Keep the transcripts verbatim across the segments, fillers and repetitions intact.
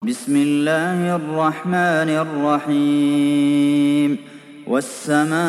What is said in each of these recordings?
بسم الله الرحمن الرحيم والسماء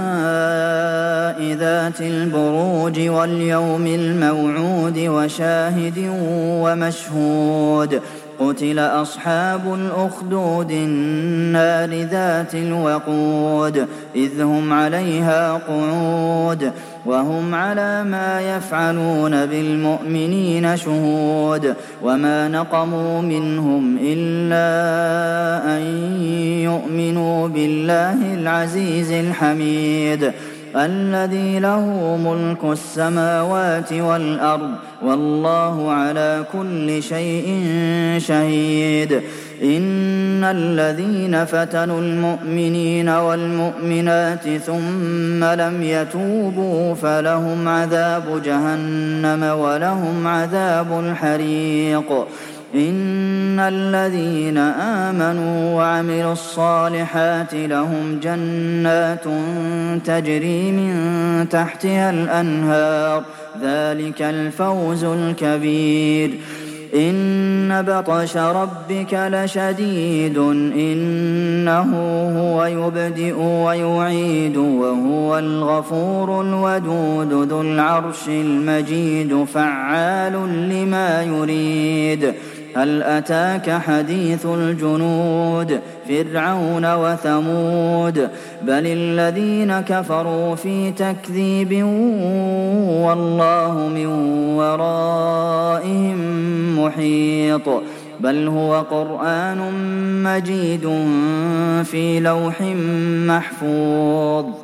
ذات البروج واليوم الموعود وشاهد ومشهود قتل أصحاب الأخدود النار ذات الوقود إذ هم عليها قعود وهم على ما يفعلون بالمؤمنين شهود وما نقموا منهم إلا أن يؤمنوا بالله العزيز الحميد الذي له ملك السماوات والأرض والله على كل شيء شهيد إن الذين فتنوا المؤمنين والمؤمنات ثم لم يتوبوا فلهم عذاب جهنم ولهم عذاب الحريق إن الذين آمنوا وعملوا الصالحات لهم جنات تجري من تحتها الأنهار ذلك الفوز الكبير إن بطش ربك لشديد إنه هو يبدئ ويعيد وهو الغفور الودود ذو العرش المجيد فعال لما يريد هل أتاك حديث الجنود فرعون وثمود بل الذين كفروا في تكذيب والله من ورائهم محيط بل هو قرآن مجيد في لوح محفوظ